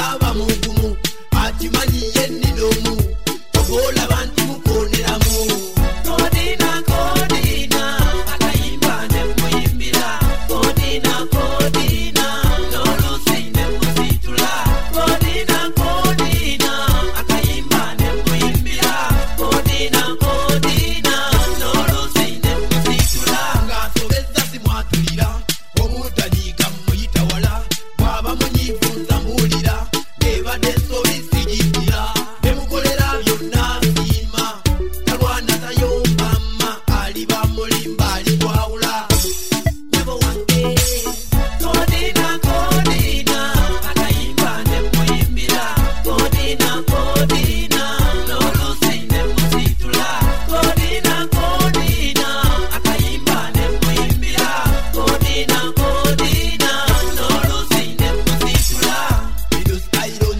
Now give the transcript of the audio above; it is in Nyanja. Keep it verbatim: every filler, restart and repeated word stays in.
baba mugumu atimanyi yenni nomu obola bantu mukoneramu kodina kodina akayimba ne muyimbira kodina kodina nolusinde musitula kodina kodina akayimba ne muyimbira kodina kodina nolusinde musitula ngasobeza simwatulira omutaliika muyita wala bwaba munyifunza mulira nebadde sobisigikira bemukolera byonna siima talwana tayombama aliba mulimba alikwawula nyabo wange kodina kodina akayimba ne muyimbira kodina kodina nolusinde musitula kodina kodina akayimba ne muyimbira kodina kodina nolusinde musitula Idus Iron